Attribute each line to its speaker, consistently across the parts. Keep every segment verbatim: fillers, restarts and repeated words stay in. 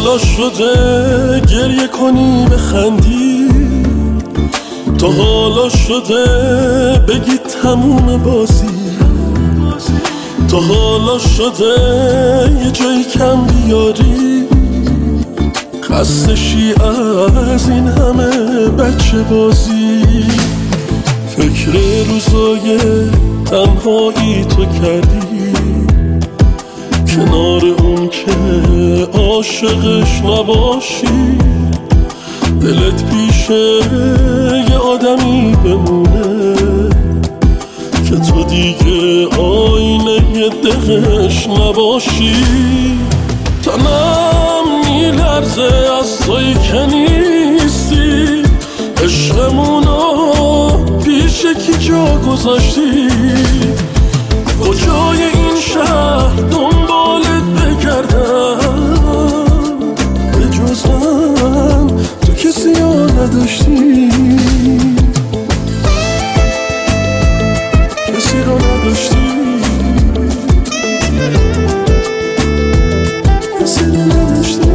Speaker 1: حالا شده گریه کنی بخندی، تا حالا شده بگی تموم بازی، تا حالا شده یه جایی کم بیاری، خستشی از این همه بچه بازی. فکر روزای تنهایی تو کردی، کنار اون که عاشقش نباشی، دلت پیشه یه آدمی بمونه که تو دیگه آینه یه دقش نباشی. تنم میلرزه از توی که نیستی، عشقمونو پیش کی جا گذاشتی، کجای این شهر دنبالت بگردم، به جز من تو کسی ها نداشتی، کسی رو نداشتی، کسی رو نداشتی.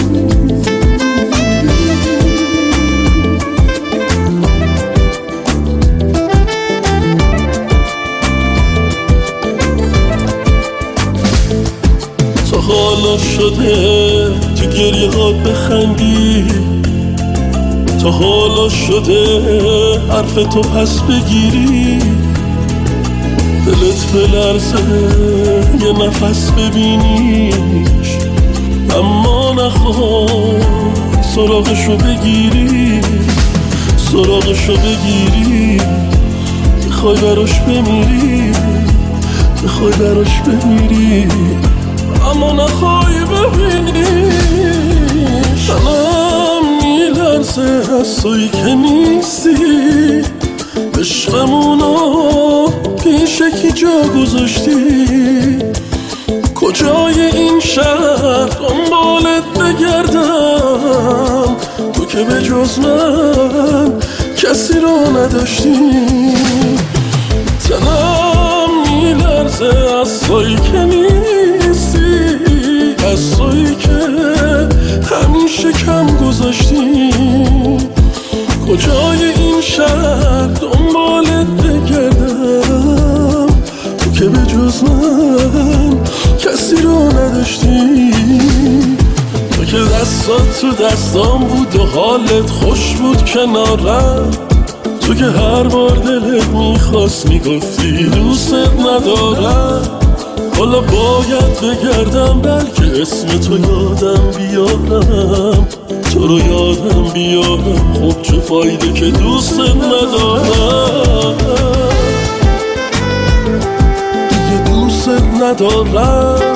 Speaker 1: تا حالا شده تو گریه ها بخندی، تا حالا شده حرف تو پس بگیری، دلت بلرزه یه نفس ببینیش، اما نخوای سراغشو بگیری، سراغشو بگیری، بخوای براش بمیری، بخوای براش بمیری، اما نخوای ببینی. تنم میلرزه از توی که نیستی، عشقمونو پیش کی جا گذاشتی، کجای این شهر دنبالت بگردم، تو که به جز من کسی رو نداشتی. تنم میلرزه از توی که نیستی، از توی که همیشه کم گذاشتی، کجای این شهر دنبالت بگردم، تو که به جز من کسی رو نداشتی، تو که دستات تو دستام بود و حالت خوش بود کنارم، تو که هر بار دلت میخواست میگفتی دوست ندارم. حالا باید بگردم بلکه اسم تو یادم بیارم، تو رو یادم بیارم، خب چه فایده که دوست ندارم، دیگه دوست ندارم،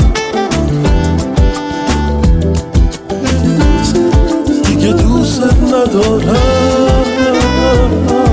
Speaker 1: دیگه دوست ندارم.